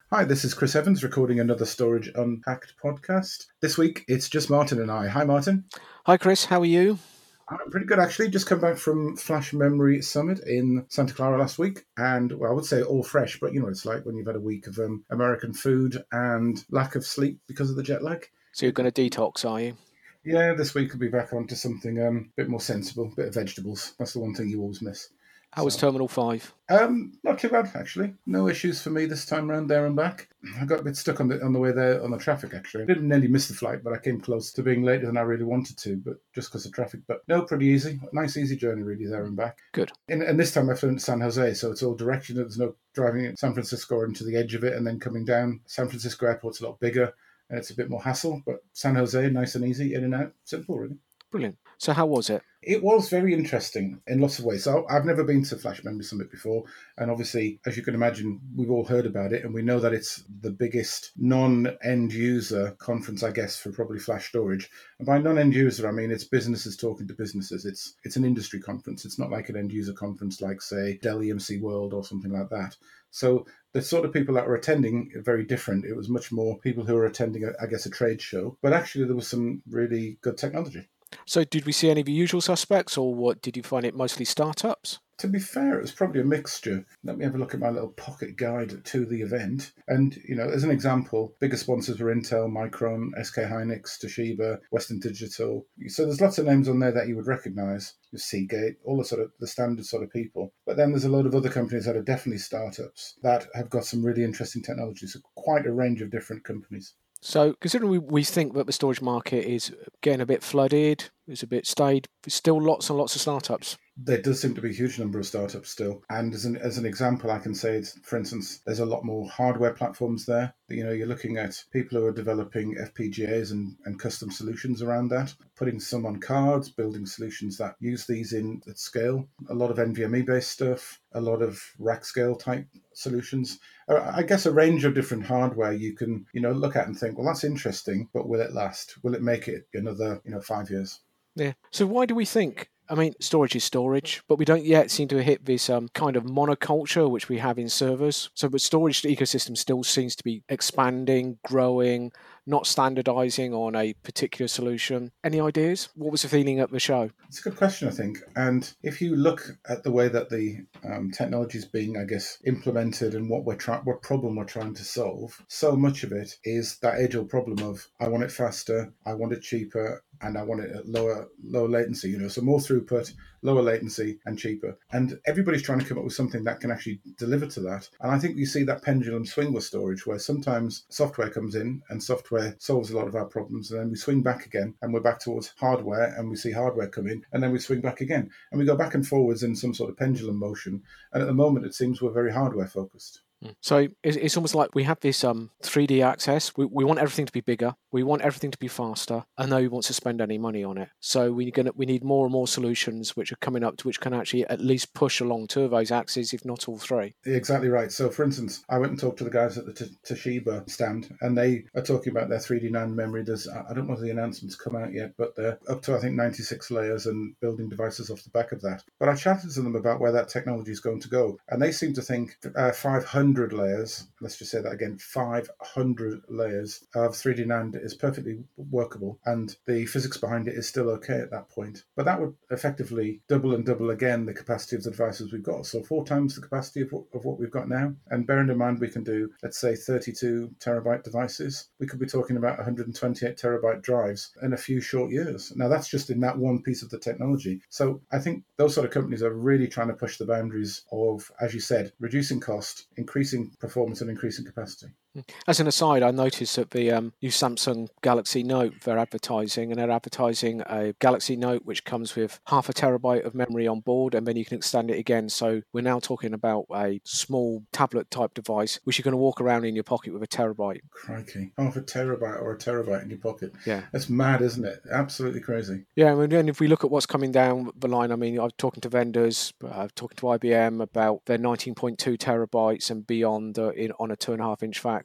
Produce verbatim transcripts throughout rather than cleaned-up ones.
Hi, this is Chris Evans recording another Storage Unpacked podcast. This week it's just Martin and I. Hi, Martin. Hi, Chris. How are you? I'm pretty good, actually. Just come back from Flash Memory Summit in Santa Clara last week. And, well, I would say all fresh, but you know, it's like when you've had a week of um, American food and lack of sleep because of the jet lag. So you're going to detox, are you? Yeah, this week we'll be back onto something um, a bit more sensible, a bit of vegetables. That's the one thing you always miss. How was So, Terminal five? Um, not too bad, actually. No issues for me this time around, there and back. I got a bit stuck on the on the way there on the traffic, actually. I didn't nearly miss the flight, but I came close to being later than I really wanted to, but just because of traffic. But no, pretty easy. Nice, easy journey, really, there and back. Good. And, and this time I flew into San Jose, so it's all direction. There's no driving in San Francisco or into the edge of it and then coming down. San Francisco airport's a lot bigger, and it's a bit more hassle, but San Jose, nice and easy, in and out. Simple, really. Brilliant. So how was it? It was very interesting in lots of ways. So I've never been to Flash Memory Summit before. And obviously, as you can imagine, we've all heard about it. And we know that it's the biggest non-end user conference, I guess, for probably flash storage. And by non-end user, I mean it's businesses talking to businesses. It's it's an industry conference. It's not like an end user conference like, say, Dell E M C World or something like that. So the sort of people that were attending are very different. It was much more people who were attending, I guess, a trade show. But actually, there was some really good technology. So did we see any of the usual suspects, or what did you find it mostly startups? To be fair, it was probably a mixture. Let me have a look at my little pocket guide to the event. And, you know, as an example, bigger sponsors were Intel, Micron, S K Hynix, Toshiba, Western Digital. So there's lots of names on there that you would recognize. Seagate, all the sort of the standard sort of people. But then there's a load of other companies that are definitely startups that have got some really interesting technologies. So quite a range of different companies. So considering we, we think that the storage market is getting a bit flooded, it's a bit stayed, there's still lots and lots of startups. There does seem to be a huge number of startups still. And as an, as an example, I can say, for instance, there's a lot more hardware platforms there. You know, you're looking at people who are developing F P G As and, and custom solutions around that, putting some on cards, building solutions that use these in at scale. A lot of NVMe-based stuff, a lot of rack scale type solutions. I guess a range of different hardware you can, you know, look at and think, well, that's interesting, but will it last? Will it make it another, you know, five years? Yeah. So why do we think, I mean, storage is storage, but we don't yet seem to hit this um, kind of monoculture which we have in servers. So the storage ecosystem still seems to be expanding, growing, not standardizing on a particular solution. Any ideas? What was the feeling at the show? It's a good question, I think. And if you look at the way that the um, technology is being, I guess, implemented and what we're trying, what problem we're trying to solve, so much of it is that age-old problem of I want it faster, I want it cheaper, and I want it at lower lower latency. You know, so more throughput, lower latency, and cheaper. And everybody's trying to come up with something that can actually deliver to that. And I think you see that pendulum swing with storage, where sometimes software comes in and software solves a lot of our problems, and then we swing back again, and we're back towards hardware, and we see hardware come in, and then we swing back again, and we go back and forwards in some sort of pendulum motion. And at the moment, it seems we're very hardware focused. So it's almost like we have this um, three D access. We, we want everything to be bigger. We want everything to be faster, and nobody wants to spend any money on it. So we're gonna, we need more and more solutions which are coming up to which can actually at least push along two of those axes, if not all three. Exactly right. So, for instance, I went and talked to the guys at the T- Toshiba stand, and they are talking about their three D NAND memory. There's, I don't know if the announcements come out yet, but they're up to, I think, ninety-six layers and building devices off the back of that. But I chatted to them about where that technology is going to go, and they seem to think uh, five hundred layers, let's just say that again, five hundred layers of three D NAND is perfectly workable, and the physics behind it is still okay at that point. But that would effectively double and double again the capacity of the devices we've got. So four times the capacity of what, of what we've got now. And bearing in mind we can do, let's say, thirty-two terabyte devices, we could be talking about one hundred twenty-eight terabyte drives in a few short years. Now, that's just in that one piece of the technology. So I think those sort of companies are really trying to push the boundaries of, as you said, reducing cost, increasing performance, and increasing capacity. As an aside, I noticed that the um, new Samsung Galaxy Note they're advertising, and they're advertising a Galaxy Note which comes with half a terabyte of memory on board, and then you can extend it again. So we're now talking about a small tablet type device which you're going to walk around in your pocket with a terabyte. Crikey. Half a terabyte or a terabyte in your pocket. Yeah. That's mad, isn't it? Absolutely crazy. Yeah, and then if we look at what's coming down the line, I mean, I'm talking to vendors, uh, talking to I B M about their nineteen point two terabytes and beyond uh, in on a two and a half inch fact.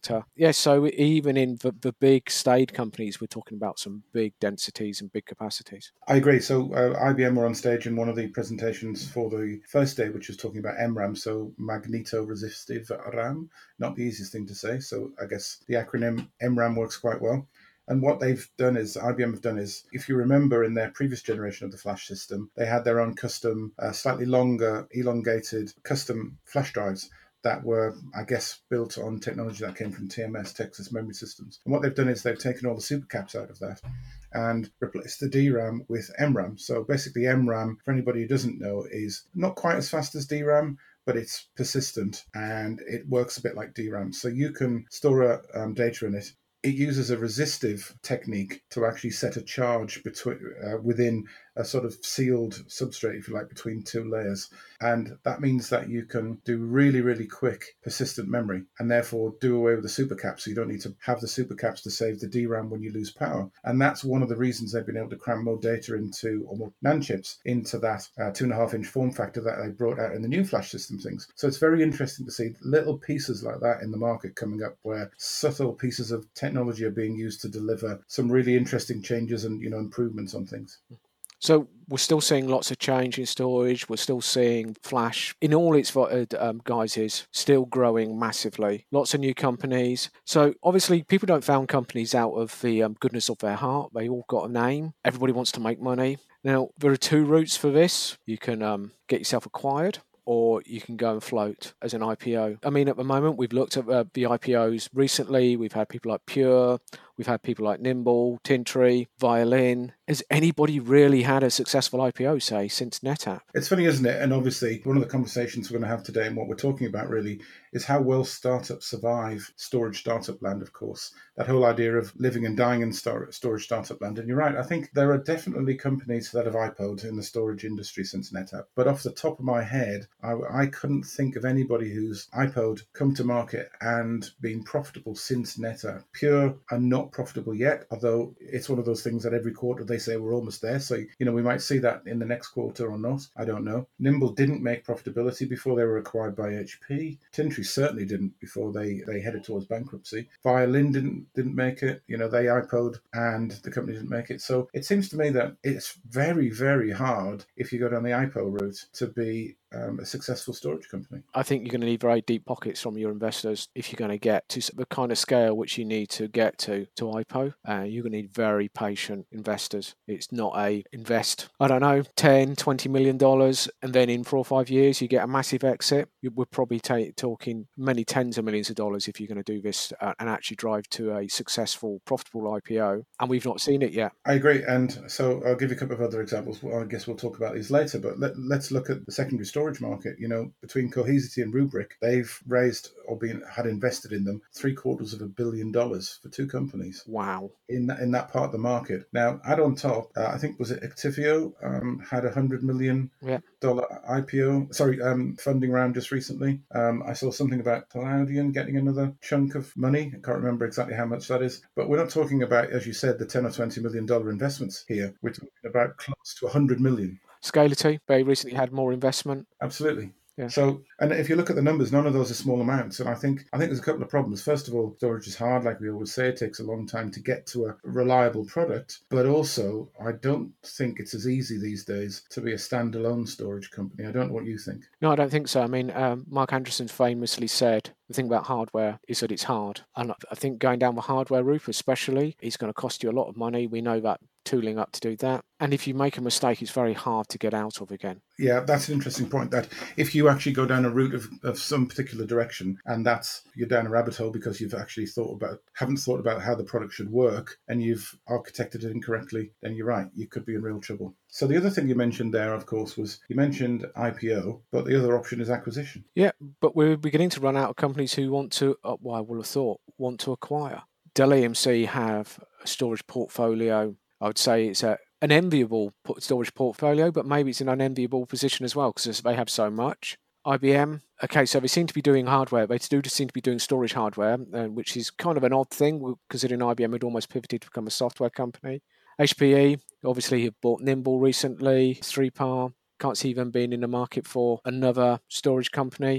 factor. Yeah, so even in the, the big staid companies, we're talking about some big densities and big capacities. I agree. So uh, I B M were on stage in one of the presentations for the first day, which was talking about M RAM, so magnetoresistive RAM. Not the easiest thing to say. So I guess the acronym M RAM works quite well. And what they've done is, I B M have done is, if you remember in their previous generation of the flash system, they had their own custom, uh, slightly longer, elongated custom flash drives that were, I guess, built on technology that came from T M S, Texas Memory Systems. And what they've done is they've taken all the supercaps out of that and replaced the D RAM with M RAM. So basically M RAM, for anybody who doesn't know, is not quite as fast as D RAM, but it's persistent and it works a bit like D RAM. So you can store um, data in it. It uses a resistive technique to actually set a charge between uh, within a sort of sealed substrate, if you like, between two layers. And that means that you can do really, really quick, persistent memory and therefore do away with the supercaps. So you don't need to have the supercaps to save the D RAM when you lose power. And that's one of the reasons they've been able to cram more data into, or more NAND chips, into that uh, two and a half inch form factor that they brought out in the new flash system things. So it's very interesting to see little pieces like that in the market coming up where subtle pieces of technology are being used to deliver some really interesting changes and, you know, improvements on things. So we're still seeing lots of change in storage. We're still seeing flash in all its um, guises, still growing massively. Lots of new companies. So obviously people don't found companies out of the um, goodness of their heart. They all got a name. Everybody wants to make money. Now, there are two routes for this. You can um, get yourself acquired, or you can go and float as an I P O. I mean, at the moment, we've looked at uh, the I P Os recently. We've had people like Pure. We've had people like Nimble, Tintri, Violin. Has anybody really had a successful I P O, say, since NetApp? It's funny, isn't it? And obviously, one of the conversations we're going to have today and what we're talking about really is how well startups survive storage startup land, of course. That whole idea of living and dying in star- storage startup land. And you're right, I think there are definitely companies that have I P O'd in the storage industry since NetApp. But off the top of my head, I, I couldn't think of anybody who's I P O'd, come to market and been profitable since NetApp. Pure are not profitable yet, although it's one of those things that every quarter they say we're almost there. So, you know, we might see that in the next quarter or not. I don't know. Nimble didn't make profitability before they were acquired by H P. Tintri certainly didn't before they, they headed towards bankruptcy. Violin didn't didn't make it. You know, they I P O'd and the company didn't make it. So it seems to me that it's very, very hard if you go down the I P O route to be Um, a successful storage company. I think you're going to need very deep pockets from your investors if you're going to get to the kind of scale which you need to get to to I P O. Uh, you're going to need very patient investors. It's not a invest, I don't know, ten, twenty million dollars, and then in four or five years you get a massive exit. We're probably ta- talking many tens of millions of dollars if you're going to do this uh, and actually drive to a successful, profitable I P O. And we've not seen it yet. I agree. And so I'll give you a couple of other examples. Well, I guess we'll talk about these later, but let, let's look at the secondary storage market. You know, between Cohesity and Rubrik, they've raised or been had invested in them three quarters of a billion dollars for two companies. Wow. In that, in that part of the market. Now, add on top, uh, I think, was it Actifio um, had a one hundred million dollars yeah. I P O, sorry, um, funding round just recently. Um, I saw something about Cloudian getting another chunk of money. I can't remember exactly how much that is. But we're not talking about, as you said, the ten or twenty million dollars investments here. We're talking about close to one hundred million. Scality, they recently had more investment. Absolutely. Yeah. So, and if you look at the numbers, none of those are small amounts. And I think I think there's a couple of problems. First of all, storage is hard, like we always say. It takes a long time to get to a reliable product. But also, I don't think it's as easy these days to be a standalone storage company. I don't know what you think. No, I don't think so. I mean, um, Mark Anderson famously said, the thing about hardware is that it's hard. And I think going down the hardware route especially is going to cost you a lot of money. We know that tooling up to do that. And if you make a mistake, it's very hard to get out of again. Yeah, that's an interesting point, that if you actually go down a route of, of some particular direction and that's you're down a rabbit hole because you've actually thought about, haven't thought about how the product should work and you've architected it incorrectly, then you're right, you could be in real trouble. So the other thing you mentioned there, of course, was you mentioned I P O, but the other option is acquisition. Yeah, but we're beginning to run out of companies who want to, uh, well, I would have thought, want to acquire. Dell E M C have a storage portfolio. I would say it's a an enviable storage portfolio, but maybe it's an unenviable position as well because they have so much. I B M, okay, so they seem to be doing hardware. They do seem to be doing storage hardware, uh, which is kind of an odd thing considering I B M had almost pivoted to become a software company. H P E, obviously, have bought Nimble recently, three P A R. Can't see them being in the market for another storage company.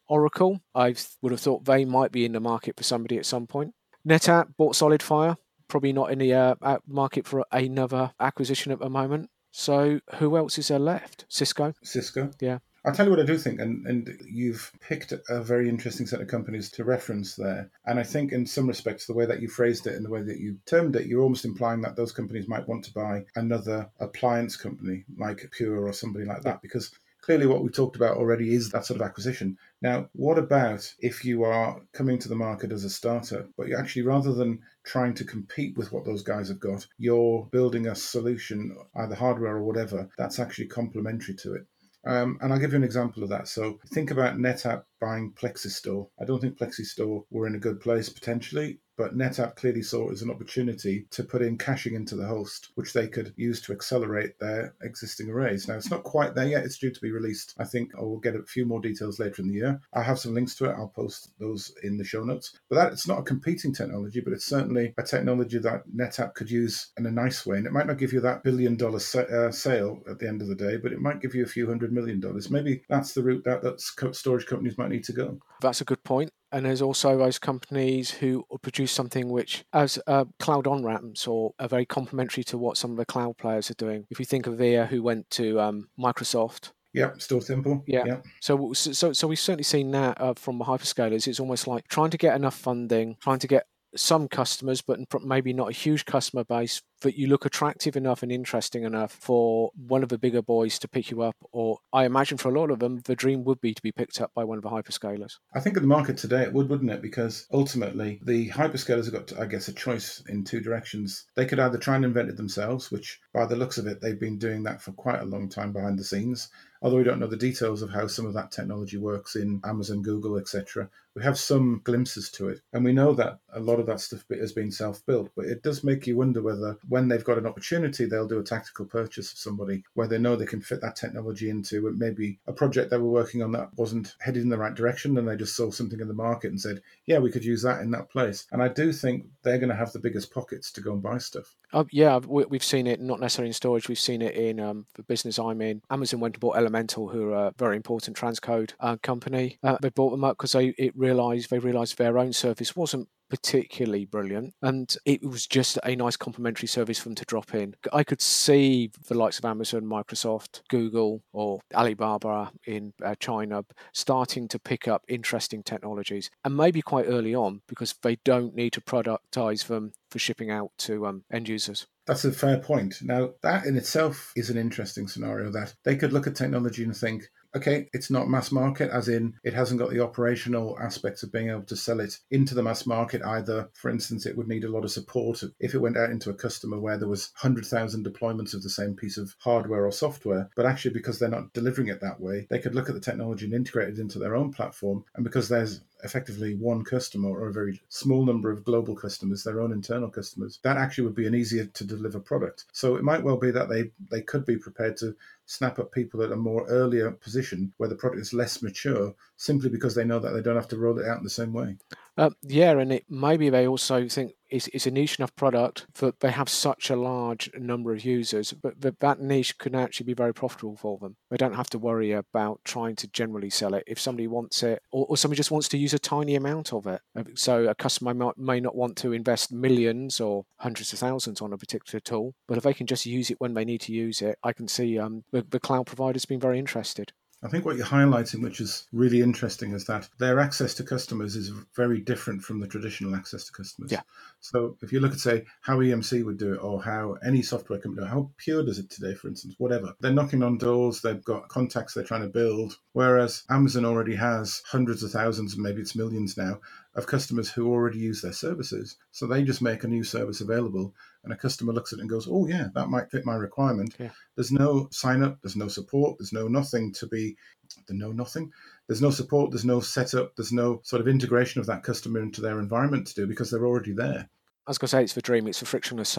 Oracle, I would have thought they might be in the market for somebody at some point. NetApp bought SolidFire, probably not in the uh, market for another acquisition at the moment. So who else is there left? Cisco? Cisco. Yeah. I'll tell you what I do think, and, and you've picked a very interesting set of companies to reference there. And I think in some respects, the way that you phrased it and the way that you termed it, you're almost implying that those companies might want to buy another appliance company like Pure or somebody like that, because clearly what we talked about already is that sort of acquisition. Now, what about if you are coming to the market as a starter, but you actually, rather than trying to compete with what those guys have got, you're building a solution, either hardware or whatever, that's actually complementary to it? Um, and I'll give you an example of that. So think about NetApp buying Plexistore. I don't think Plexistore were in a good place potentially, but NetApp clearly saw it as an opportunity to put in caching into the host, which they could use to accelerate their existing arrays. Now, it's not quite there yet. It's due to be released, I think. I will get a few more details later in the year. I have some links to it. I'll post those in the show notes. But that it's not a competing technology, but it's certainly a technology that NetApp could use in a nice way. And it might not give you that billion dollar sa- uh, sale at the end of the day, but it might give you a few hundred million dollars. Maybe that's the route that, that storage companies might need to go. That's a good point. And there's also those companies who produce something which, as uh, cloud on-ramps, or are very complementary to what some of the cloud players are doing. If you think of V I A, who went to um, Microsoft. Yeah, Store Simple. Yeah. yeah. So, so, so we've certainly seen that uh, from the hyperscalers. It's almost like trying to get enough funding, trying to get some customers, but maybe not a huge customer base, that you look attractive enough and interesting enough for one of the bigger boys to pick you up. Or I imagine for a lot of them, the dream would be to be picked up by one of the hyperscalers. I think in the market today it would, wouldn't it? Because ultimately the hyperscalers have got, I guess, a choice in two directions. They could either try and invent it themselves, which by the looks of it, they've been doing that for quite a long time behind the scenes. Although we don't know the details of how some of that technology works in Amazon, Google, et cetera. We have some glimpses to it. And we know that a lot of that stuff has been self-built. But it does make you wonder whether when they've got an opportunity, they'll do a tactical purchase of somebody where they know they can fit that technology into maybe a project they were working on that wasn't headed in the right direction, and they just saw something in the market and said, yeah, we could use that in that place. And I do think they're going to have the biggest pockets to go and buy stuff. Uh, yeah, we've seen it, not necessarily in storage. We've seen it in um, the business I'm in. Amazon went and bought Elemental, who are a very important transcode uh, company. Uh, they bought them up because they it realized they realized their own service wasn't particularly brilliant, and it was just a nice complementary service for them to drop in. I could see the likes of Amazon, Microsoft, Google, or Alibaba in uh, China starting to pick up interesting technologies, and maybe quite early on, because they don't need to productize them for shipping out to um, end users. That's a fair point. Now, that in itself is an interesting scenario, that they could look at technology and think, okay, it's not mass market, as in it hasn't got the operational aspects of being able to sell it into the mass market either. For instance, it would need a lot of support if it went out into a customer where there was one hundred thousand deployments of the same piece of hardware or software. But actually, because they're not delivering it that way, they could look at the technology and integrate it into their own platform. And because there's effectively one customer or a very small number of global customers, their own internal customers, that actually would be an easier to deliver product. So it might well be that they, they could be prepared to snap up people at a more earlier position where the product is less mature, simply because they know that they don't have to roll it out in the same way. Uh, yeah, and it, maybe they also think it's, it's a niche enough product that they have such a large number of users, but that, that niche can actually be very profitable for them. They don't have to worry about trying to generally sell it. If somebody wants it, or, or somebody just wants to use a tiny amount of it. So a customer might, may not want to invest millions or hundreds of thousands on a particular tool, but if they can just use it when they need to use it, I can see um, the, the cloud providers being very interested. I think what you're highlighting, which is really interesting, is that their access to customers is very different from the traditional access to customers. Yeah. So if you look at, say, how E M C would do it, or how any software company, how Pure does it today, for instance, whatever, they're knocking on doors, they've got contacts they're trying to build, whereas Amazon already has hundreds of thousands, maybe it's millions now, of customers who already use their services. So they just make a new service available, and a customer looks at it and goes, oh yeah, that might fit my requirement. Yeah. There's no sign up, there's no support, there's no nothing to be, the no nothing. There's no support, there's no setup, there's no sort of integration of that customer into their environment to do, because they're already there. I was going to say it's the dream, it's a frictionless sale.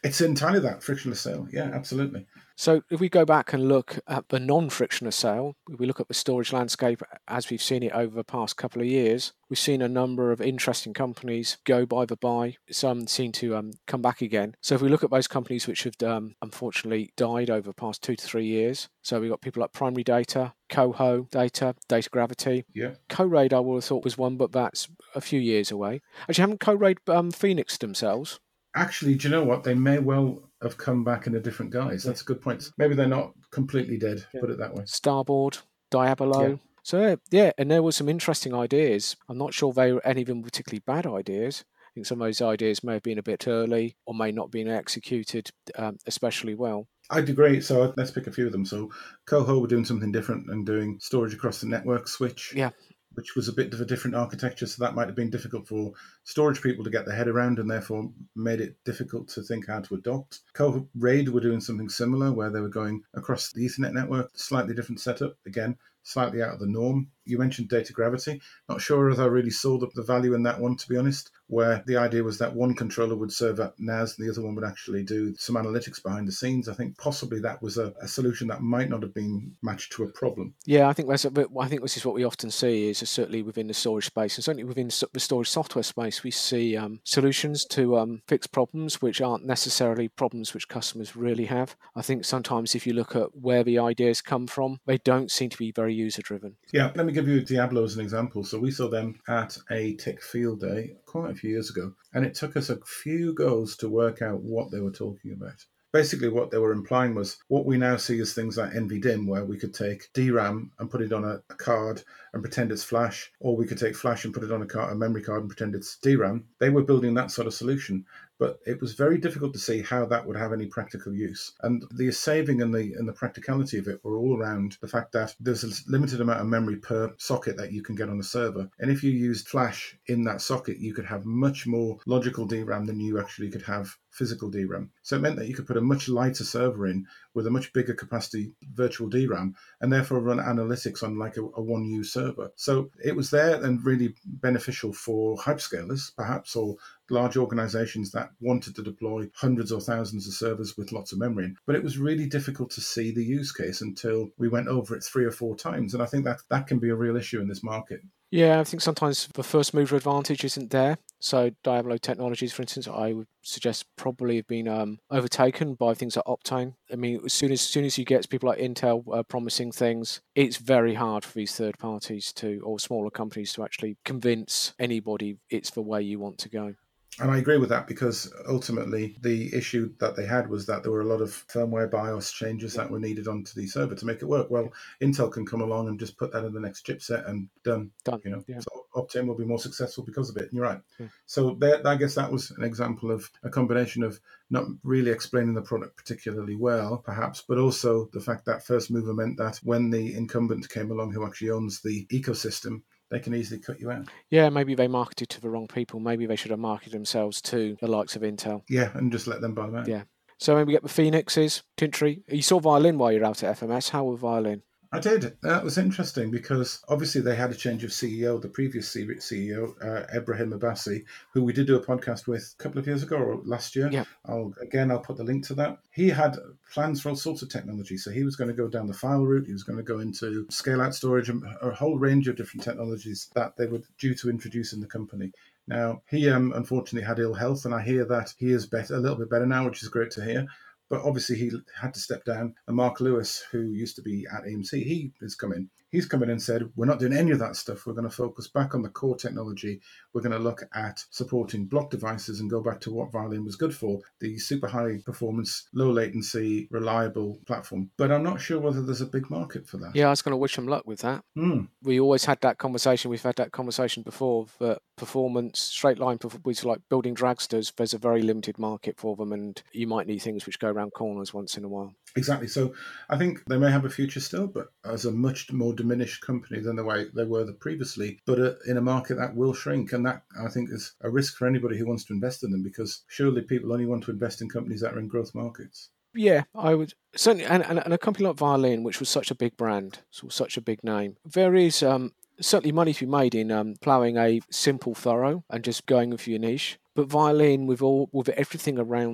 It's entirely that frictionless sale. Yeah, absolutely. So if we go back and look at the non-frictionless sale, if we look at the storage landscape as we've seen it over the past couple of years, we've seen a number of interesting companies go by the by. Some seem to um, come back again. So if we look at those companies which have um, unfortunately died over the past two to three years, so we've got people like Primary Data, Coho Data, Data Gravity. Yeah. CoRaid I would have thought was one, but that's a few years away. Actually, haven't CoRaid um, phoenixed themselves? Actually, do you know what? They may well have come back in a different guise. That's a good point. Maybe they're not completely dead, Yeah. put it that way. Starboard, Diabolo. Yeah. So, yeah, and there were some interesting ideas. I'm not sure they were any of them particularly bad ideas. I think some of those ideas may have been a bit early or may not have been executed um, especially well. I'd agree. So let's pick a few of them. So Coho were doing something different and doing storage across the network switch. Yeah. Which was a bit of a different architecture, so that might have been difficult for storage people to get their head around and therefore made it difficult to think how to adopt. CoRaid were doing something similar where they were going across the Ethernet network, slightly different setup, again, slightly out of the norm. You mentioned Data Gravity. Not sure if I really saw the, the value in that one, to be honest, where the idea was that one controller would serve at N A S and the other one would actually do some analytics behind the scenes. I think possibly that was a, a solution that might not have been matched to a problem. Yeah, I think that's a bit, I think this is what we often see is certainly within the storage space and certainly within the storage software space, we see um, solutions to um, fix problems which aren't necessarily problems which customers really have. I think sometimes if you look at where the ideas come from, they don't seem to be very user driven. Yeah, let me give you Diablo as an example. So we saw them at a Tech Field Day quite a few years ago, and it took us a few goes to work out what they were talking about. Basically, what they were implying was what we now see as things like NVDIMM, where we could take D RAM and put it on a, a card and pretend it's flash, or we could take flash and put it on a, card, a memory card and pretend it's D RAM. They were building that sort of solution, but it was very difficult to see how that would have any practical use. And the saving and the and the practicality of it were all around the fact that there's a limited amount of memory per socket that you can get on a server. And if you used flash in that socket, you could have much more logical D RAM than you actually could have physical D RAM. So it meant that you could put a much lighter server in with a much bigger capacity virtual D RAM and therefore run analytics on like a, a one U server. So it was there and really beneficial for hyperscalers, perhaps, or large organizations that wanted to deploy hundreds or thousands of servers with lots of memory in. But it was really difficult to see the use case until we went over it three or four times. And I think that that can be a real issue in this market. Yeah, I think sometimes the first mover advantage isn't there. So Diablo Technologies, for instance, I would suggest probably have been um, overtaken by things like Optane. I mean, as soon as, as soon as you get people like Intel uh, promising things, it's very hard for these third parties to, or smaller companies to actually convince anybody it's the way you want to go. And I agree with that because ultimately the issue that they had was that there were a lot of firmware BIOS changes that were needed onto the server to make it work. Well, Intel can come along and just put that in the next chipset and done. Done. You know, yeah. So Optane will be more successful because of it. And you're right. Yeah. So there, I guess that was an example of a combination of not really explaining the product particularly well, perhaps, but also the fact that first mover meant that when the incumbent came along who actually owns the ecosystem, they can easily cut you out. Yeah, maybe they marketed to the wrong people. Maybe they should have marketed themselves to the likes of Intel. Yeah, and just let them buy them out. Yeah. So maybe we get the Phoenixes, Tintri. You saw Violin while you're out at F M S. How were Violin? I did. That was interesting because obviously they had a change of C E O. The previous C E O, uh, Ebrahim Abbasi, who we did do a podcast with a couple of years ago or last year. Yeah. I'll, again, I'll put the link to that. He had plans for all sorts of technology. So he was going to go down the file route. He was going to go into scale-out storage and a whole range of different technologies that they were due to introduce in the company. Now, he um, unfortunately had ill health, and I hear that he is better, a little bit better now, which is great to hear. But obviously he had to step down. And Mark Lewis, who used to be at A M C, he has come in. He's come in and said, we're not doing any of that stuff. We're going to focus back on the core technology. We're going to look at supporting block devices and go back to what Violin was good for, the super high performance, low latency, reliable platform. But I'm not sure whether there's a big market for that. Yeah, I was going to wish him luck with that. Mm. We always had that conversation. We've had that conversation before that performance, straight line performance, like building dragsters, there's a very limited market for them and you might need things which go around corners once in a while. Exactly. So I think they may have a future still, but as a much more diminished company than the way they were previously, but uh, in a market that will shrink. And that, I think, is a risk for anybody who wants to invest in them, because surely people only want to invest in companies that are in growth markets. Yeah, I would certainly, and, and, and a company like Violin, which was such a big brand, so such a big name, there is um, certainly money to be made in um, ploughing a simple furrow and just going with your niche. But Violin, with all with everything around it,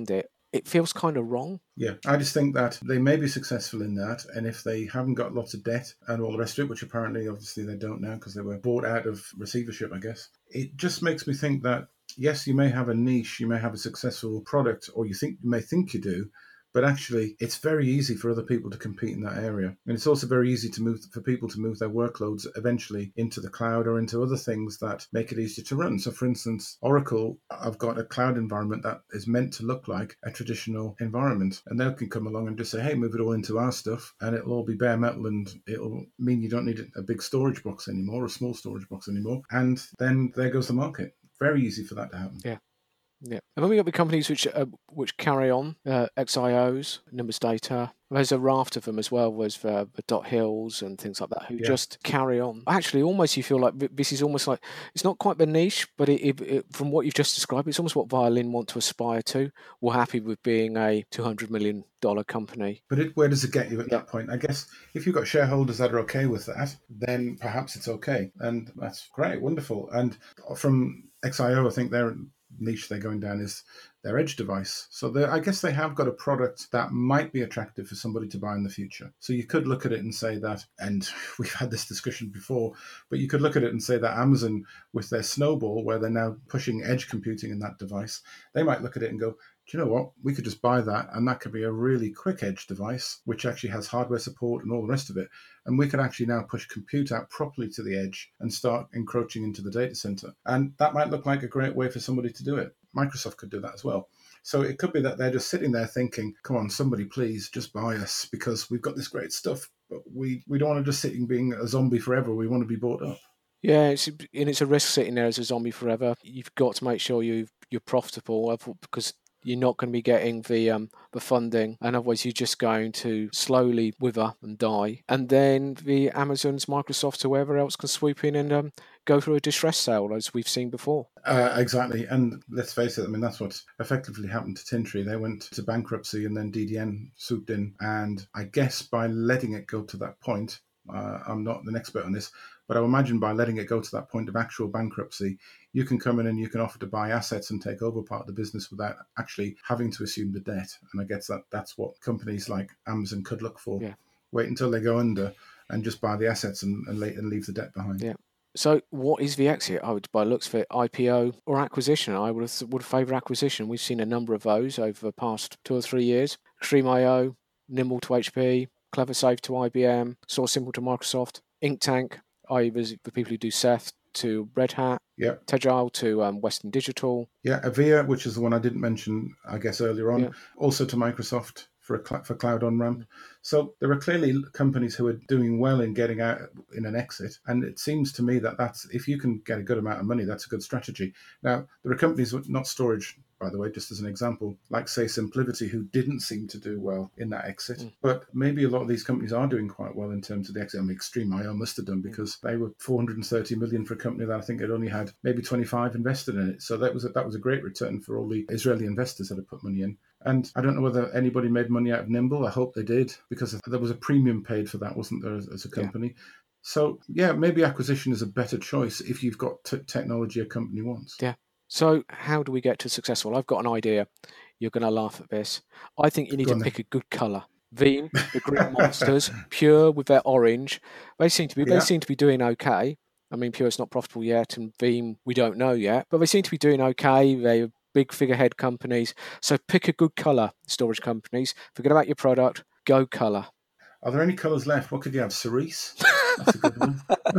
it feels kind of wrong. Yeah, I just think that they may be successful in that, and if they haven't got lots of debt and all the rest of it, which apparently, obviously, they don't now because they were bought out of receivership, I guess, it just makes me think that, yes, you may have a niche, you may have a successful product, or you think you may think you do, but actually, it's very easy for other people to compete in that area. And it's also very easy to move for people to move their workloads eventually into the cloud or into other things that make it easier to run. So, for instance, Oracle, I've got a cloud environment that is meant to look like a traditional environment. And they can come along and just say, hey, move it all into our stuff, and it'll all be bare metal, and it'll mean you don't need a big storage box anymore, or a small storage box anymore. And then there goes the market. Very easy for that to happen. Yeah. Yeah, and then we got the companies which uh, which carry on, uh, X I Os, Nimbus Data. There's a raft of them as well. There's uh, the Dot Hills and things like that who Yeah. just carry on. Actually, almost you feel like this is almost like, it's not quite the niche, but it, it, it, from what you've just described, it's almost what Violin want to aspire to. We're happy with being a two hundred million dollars company. But it, where does it get you at Yeah. that point? I guess if you've got shareholders that are okay with that, then perhaps it's okay. And that's great, wonderful. And from X I O, I think their niche they're going down is their edge device. So I guess they have got a product that might be attractive for somebody to buy in the future. So you could look at it and say that, and we've had this discussion before, but you could look at it and say that Amazon, with their Snowball, where they're now pushing edge computing in that device, they might look at it and go, do you know what? We could just buy that, and that could be a really quick edge device, which actually has hardware support and all the rest of it. And we could actually now push compute out properly to the edge and start encroaching into the data center. And that might look like a great way for somebody to do it. Microsoft could do that as well. So it could be that they're just sitting there thinking, come on, somebody please just buy us, because we've got this great stuff, but we, we don't want to just sit and being a zombie forever. We want to be bought up. Yeah, it's, and it's a risk sitting there as a zombie forever. You've got to make sure you you're profitable, because you're not going to be getting the um, the funding, and otherwise you're just going to slowly wither and die. And then the Amazons, Microsofts, whoever else can swoop in and um, go through a distress sale, as we've seen before. Uh, exactly. And let's face it, I mean, that's what effectively happened to Tintri. They went to bankruptcy, and then D D N swooped in. And I guess by letting it go to that point, uh, I'm not an expert on this, but I imagine by letting it go to that point of actual bankruptcy, you can come in and you can offer to buy assets and take over part of the business without actually having to assume the debt. And I guess that that's what companies like Amazon could look for. Yeah. Wait until they go under and just buy the assets and, and, and leave the debt behind. Yeah. So what is the exit? I would, by looks of it, I P O or acquisition. I would have, would favour acquisition. We've seen a number of those over the past two or three years. Extreme I O, Nimble to H P, CleverSafe to I B M, SourceSimple to Microsoft, Inktank, that is the people who do Ceph, to Red Hat, yeah. Tegile to um, Western Digital. Yeah, Avaya, which is the one I didn't mention, I guess, earlier on, yeah. also to Microsoft for a cl- for cloud on-ramp. So there are clearly companies who are doing well in getting out in an exit. And it seems to me that that's, if you can get a good amount of money, that's a good strategy. Now, there are companies, not storage, by the way, just as an example, like, say, SimpliVity, who didn't seem to do well in that exit. Mm. But maybe a lot of these companies are doing quite well in terms of the exit. I mean, Extreme I O must have done, because they were four hundred thirty million for a company that I think had only had maybe twenty-five invested in it. So that was a, that was a great return for all the Israeli investors that had put money in. And I don't know whether anybody made money out of Nimble. I hope they did, because there was a premium paid for that, wasn't there, as, as a company? Yeah. So, yeah, maybe acquisition is a better choice if you've got t- technology a company wants. Yeah. So how do we get to successful? I've got an idea. You're going to laugh at this. I think you need Go to pick then. a good colour. Veeam, the Green Monsters, Pure with their orange. They seem to be yeah. they seem to be doing okay. I mean, Pure's not profitable yet, and Veeam we don't know yet, but they seem to be doing okay. They're big figurehead companies. So pick a good colour, storage companies. Forget about your product. Go colour. Are there any colours left? What could you have? Cerise? That's a good one.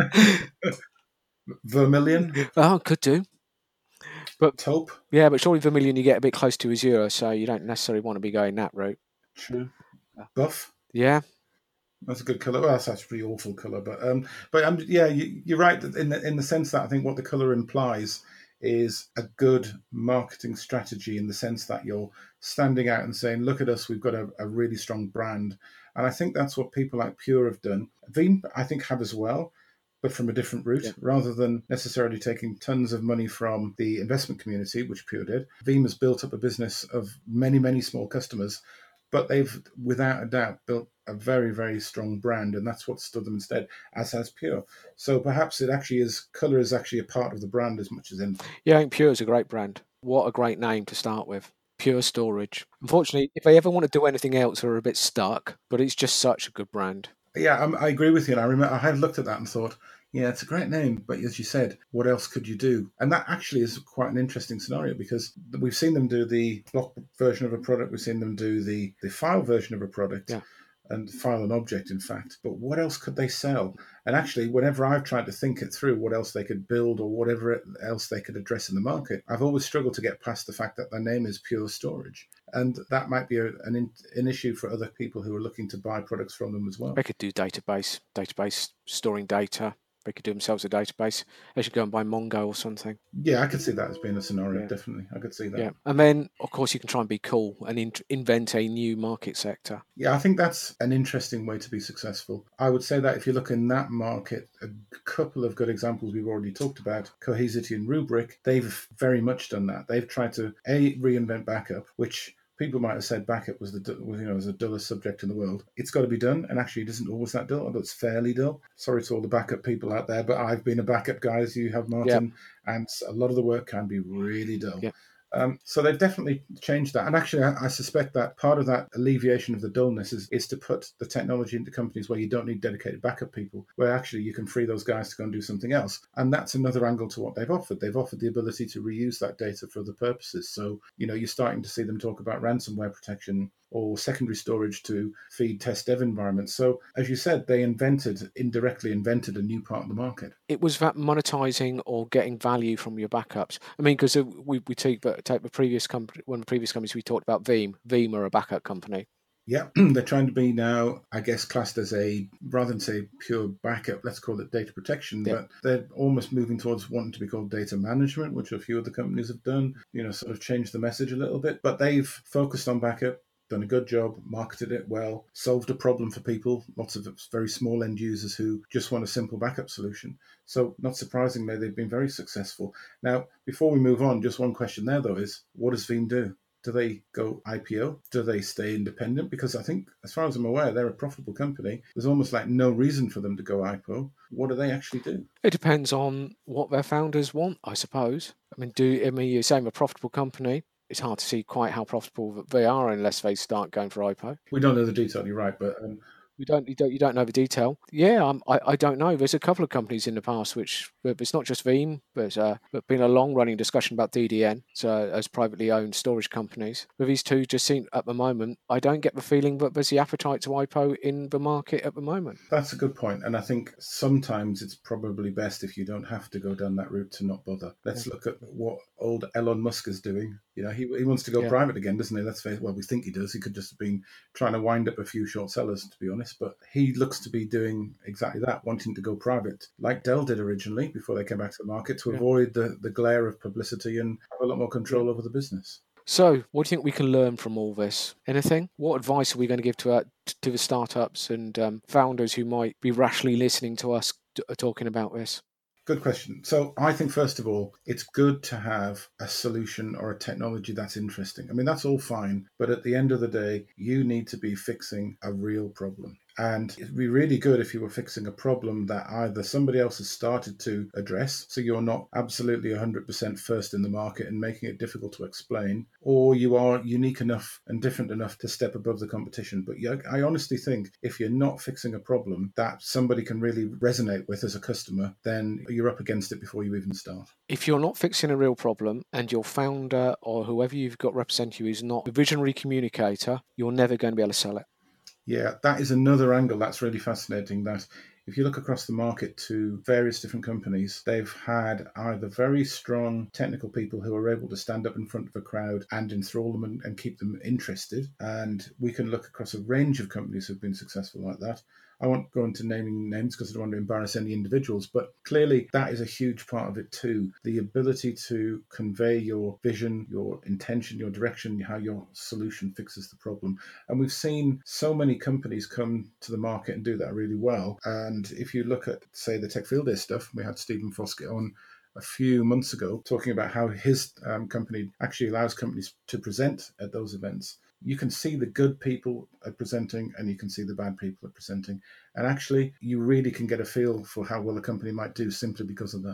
Vermilion? Oh, could do. But taupe? Yeah, but surely Vermilion you get a bit close to Azure, so you don't necessarily want to be going that route. True. Buff? Yeah. That's a good colour. Well, that's actually a pretty awful colour, but um, but um, yeah, you, you're right in the in the sense that I think what the colour implies is a good marketing strategy, in the sense that you're standing out and saying, "Look at us, we've got a, a really strong brand," and I think that's what people like Pure have done. Veeam, I think, have as well, but from a different route, yeah. rather than necessarily taking tons of money from the investment community, which Pure did. Veeam has built up a business of many, many small customers, but they've, without a doubt, built a very, very strong brand, and that's what stood them instead, as has Pure. So perhaps it actually is, colour is actually a part of the brand as much as anything. Yeah, I think Pure is a great brand. What a great name to start with. Pure Storage. Unfortunately, if they ever want to do anything else, they're a bit stuck, but it's just such a good brand. Yeah, I'm, I agree with you. And I remember I had looked at that and thought, yeah, it's a great name, but as you said, what else could you do? And that actually is quite an interesting scenario because we've seen them do the block version of a product, we've seen them do the, the file version of a product, Yeah. and file and object, in fact. But what else could they sell? And actually, whenever I've tried to think it through, what else they could build or whatever else they could address in the market, I've always struggled to get past the fact that their name is Pure Storage. And that might be a, an, an issue for other people who are looking to buy products from them as well. They could do database, database storing data. They could do themselves a database. They should go and buy Mongo or something. Yeah, I could see that as being a scenario, Yeah. definitely. I could see that. Yeah. And then, of course, you can try and be cool and in- invent a new market sector. Yeah, I think that's an interesting way to be successful. I would say that if you look in that market, a couple of good examples we've already talked about, Cohesity and Rubrik, they've very much done that. They've tried to, A, reinvent backup, which people might have said backup was the was, you know was the dullest subject in the world. It's got to be done, and actually it isn't always that dull, although it's fairly dull. Sorry to all the backup people out there, but I've been a backup guy, as you have, Martin, yep. and a lot of the work can be really dull. Yep. Um, so they've definitely changed that. And actually, I, I suspect that part of that alleviation of the dullness is, is to put the technology into companies where you don't need dedicated backup people, where actually you can free those guys to go and do something else. And that's another angle to what they've offered. They've offered the ability to reuse that data for other purposes. So, you know, you're starting to see them talk about ransomware protection or secondary storage to feed test dev environments. So, as you said, they invented, indirectly invented a new part of the market. It was that monetizing or getting value from your backups. I mean, because we, we take, take the previous company, one of the previous companies we talked about, Veeam. Veeam are a backup company. Yeah, they're trying to be now, I guess, classed as a, rather than say pure backup, let's call it data protection, yeah. But they're almost moving towards wanting to be called data management, which a few of the companies have done, you know, sort of changed the message a little bit. But they've focused on backup, done a good job, marketed it well, solved a problem for people, lots of very small end users who just want a simple backup solution. So not surprisingly, they've been very successful. Now, before we move on, just one question there, though, is what does Veeam do? Do they go I P O? Do they stay independent? Because I think, as far as I'm aware, they're a profitable company. There's almost like no reason for them to go I P O. What do they actually do? It depends on what their founders want, I suppose. I mean, do I mean you're saying a profitable company? It's hard to see quite how profitable they are unless they start going for I P O. We don't know the detail. You're right, but. Um, You don't, you don't, you don't know the detail. Yeah, um, I, I don't know. There's a couple of companies in the past which, it's not just Veeam, but uh, there's been a long-running discussion about D D N, so as privately owned storage companies. But these two just seem, at the moment, I don't get the feeling that there's the appetite to I P O in the market at the moment. That's a good point, and I think sometimes it's probably best if you don't have to go down that route to not bother. Let's yeah. look at what old Elon Musk is doing. You know, he he wants to go yeah. private again, doesn't he? Let's face well, we think he does. He could just have been trying to wind up a few short sellers, to be honest. But he looks to be doing exactly that, wanting to go private, like Dell did originally before they came back to the market, to yeah. avoid the, the glare of publicity and have a lot more control yeah. over the business. So, what do you think we can learn from all this? Anything? What advice are we going to give to our, to the startups and um, founders who might be rashly listening to us t- talking about this? Good question. So I think, first of all, it's good to have a solution or a technology that's interesting. I mean, that's all fine. But at the end of the day, you need to be fixing a real problem. And it'd be really good if you were fixing a problem that either somebody else has started to address, so you're not absolutely one hundred percent first in the market and making it difficult to explain, or you are unique enough and different enough to step above the competition. But yeah, I honestly think if you're not fixing a problem that somebody can really resonate with as a customer, then you're up against it before you even start. If you're not fixing a real problem and your founder or whoever you've got represent you is not a visionary communicator, you're never going to be able to sell it. Yeah, that is another angle that's really fascinating, that if you look across the market to various different companies, they've had either very strong technical people who are able to stand up in front of a crowd and enthrall them and, and keep them interested. And we can look across a range of companies who've been successful like that. I won't go into naming names because I don't want to embarrass any individuals, but clearly that is a huge part of it too. The ability to convey your vision, your intention, your direction, how your solution fixes the problem. And we've seen so many companies come to the market and do that really well. And if you look at, say, the Tech Field Day stuff, we had Stephen Foskett on a few months ago talking about how his um, company actually allows companies to present at those events. You can see the good people are presenting and you can see the bad people are presenting. And actually, you really can get a feel for how well a company might do simply because of that.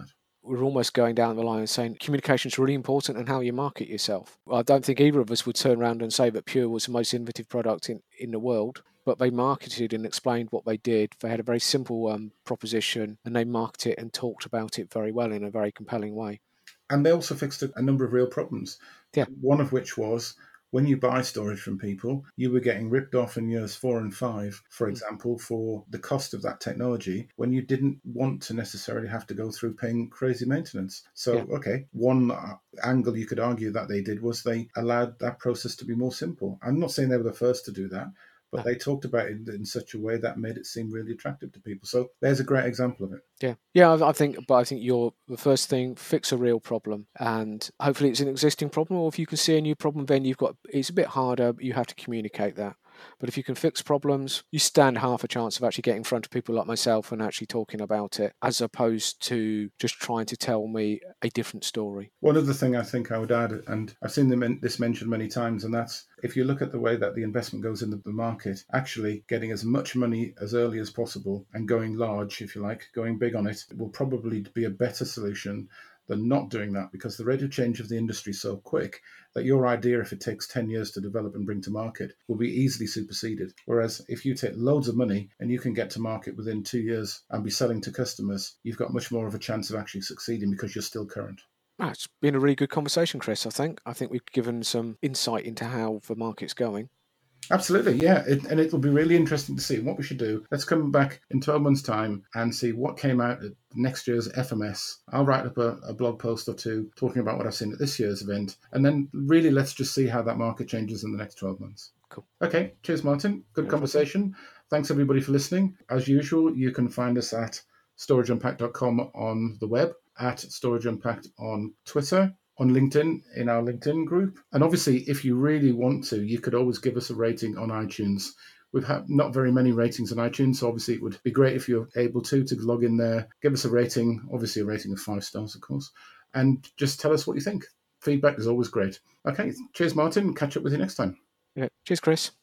we're almost going down the line and saying communication is really important and how you market yourself. I don't think either of us would turn around and say that Pure was the most innovative product in, in the world, but they marketed and explained what they did. They had a very simple um, proposition, and they marketed it and talked about it very well in a very compelling way. And they also fixed a, a number of real problems. Yeah. One of which was, when you buy storage from people, you were getting ripped off in years four and five, for example, for the cost of that technology, when you didn't want to necessarily have to go through paying crazy maintenance. So, Yeah. okay, one angle you could argue that they did was they allowed that process to be more simple. I'm not saying they were the first to do that, but they talked about it in such a way that made it seem really attractive to people. So there's a great example of it. Yeah, yeah, I, I think, but I think you're the first thing, fix a real problem, and hopefully it's an existing problem. Or if you can see a new problem, then you've got, it's a bit harder. But you have to communicate that. But if you can fix problems, you stand half a chance of actually getting in front of people like myself and actually talking about it, as opposed to just trying to tell me a different story. One other thing I think I would add, and I've seen them, this mentioned many times, and that's if you look at the way that the investment goes into the market, actually getting as much money as early as possible and going large, if you like, going big on it, will probably be a better solution than not doing that, because the rate of change of the industry is so quick that your idea, if it takes ten years to develop and bring to market, will be easily superseded. Whereas if you take loads of money and you can get to market within two years and be selling to customers, you've got much more of a chance of actually succeeding because you're still current. Ah, it's been a really good conversation, Chris, I think. I think we've given some insight into how the market's going. Absolutely, yeah. It, and it'll be really interesting to see what we should do. Let's come back in twelve months' time and see what came out at next year's F M S. I'll write up a, a blog post or two talking about what I've seen at this year's event. And then really let's just see how that market changes in the next twelve months. Cool. Okay, cheers, Martin. Good No conversation. Problem. Thanks, everybody, for listening. As usual, you can find us at storage unpacked dot com on the web, at Storage Unpacked on Twitter, on LinkedIn, in our LinkedIn group. And obviously, if you really want to, you could always give us a rating on iTunes. We've had not very many ratings on iTunes, so obviously it would be great if you're able to, to log in there, give us a rating, obviously a rating of five stars, of course, and just tell us what you think. Feedback is always great. Okay, cheers, Martin. Catch up with you next time. Yeah. Cheers, Chris.